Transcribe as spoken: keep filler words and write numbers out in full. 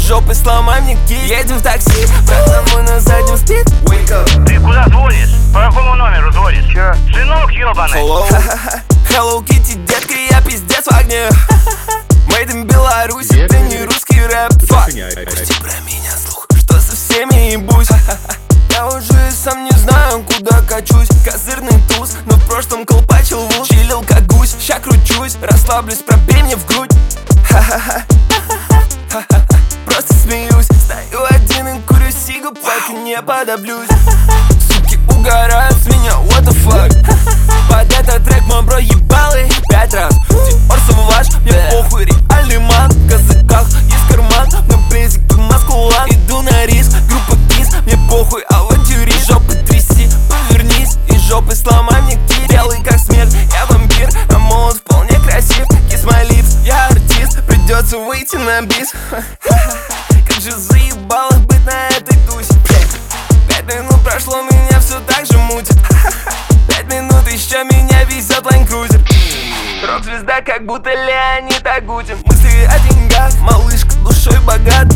жопой сломай мне кисть. Едем в такси, братан мой на заднем спит. Wake up. Ты куда звонишь? По какому номеру звонишь? Чё? Сынок ёбаный. Hello. Hello Kitty, детка, я пиздец в огне. Made in Беларусь, это не русский рэп. Fuck. Пусти про меня слух, что со всеми ебусь. Я уже сам не знаю, куда качусь. Козырный туз, но в прошлом колпачил вуз. Чилил как гусь, ща кручусь. Расслаблюсь, пробей мне в грудь. Ха-ха-ха. Просто смеюсь. Стою один и курю сигу, пока не подоблюсь. Суки угорают с меня, what the fuck. Под этот трек мой бро ебалый пять раз. Диор Саваш, мне похуй, реальный ман. В козырьках есть карман, на бейзике маскулан. Иду на риск, группа кис, мне похуй, авантюрист. Жопы тряси, повернись и жопы сломай мне кисть. Белый как смерть, я вампир, а молод вполне красив. Kiss my lips, я артист, придется выйти на бис. Как же заебало быть на этой тусе. Пять минут прошло, меня все так же мутит. Пять минут еще меня везет лайн-крузер. Рок-звезда, как будто Леонид Агутин. Мысли о деньгах, малышка душой богат.